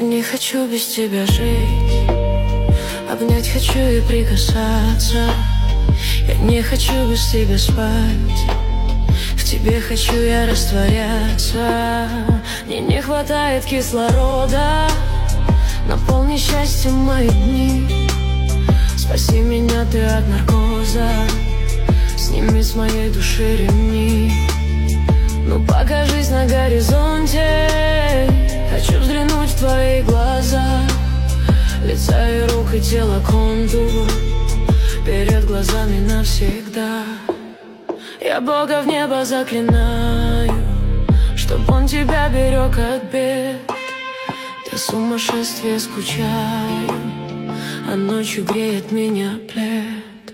не хочу без тебя жить, обнять хочу и прикасаться. Я не хочу без тебя спать, в тебе хочу я растворяться. Мне не хватает кислорода, наполни счастьем мои дни. Спаси меня ты от наркоза, сними с моей души ремни. Ну покажись на горизонте, хочу взглянуть в твои глаза. Лица и рук и тела контур перед глазами навсегда. Я Бога в небо заклинаю, чтоб он тебя берег от бед. До сумасшествия скучаю, а ночью греет меня плед.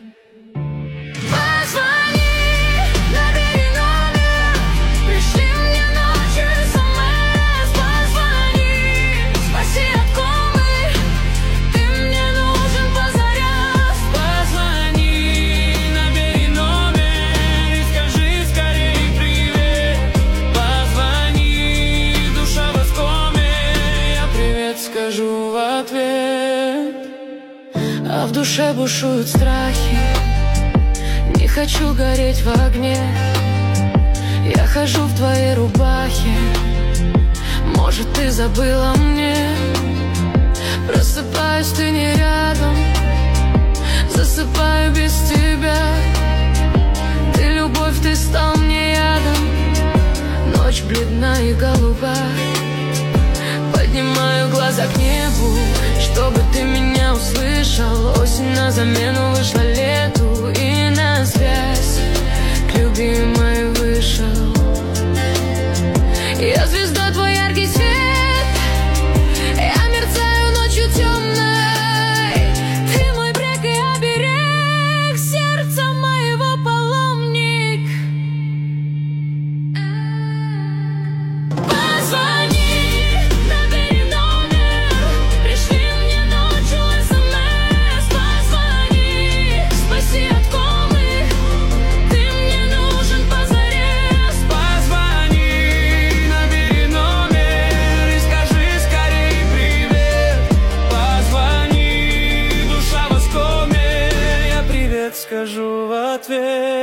Скажу в ответ, а в душе бушуют страхи. Не хочу гореть в огне, я хожу в твоей рубахе. Может, ты забыла мне, просыпаюсь, ты не рядом, засыпаю без тебя. Ты любовь, ты стал мне ядом, ночь бледна и голубая. Поднимаю глаза к небу, чтобы ты меня услышал. Осень на замену вышла лету, и на связь к любимой вышел. Я звезда, твой яркий свет, я мерцаю ночью темной. Ты мой брег и оберег, сердца моего паломник. Позвони. Скажу в ответ.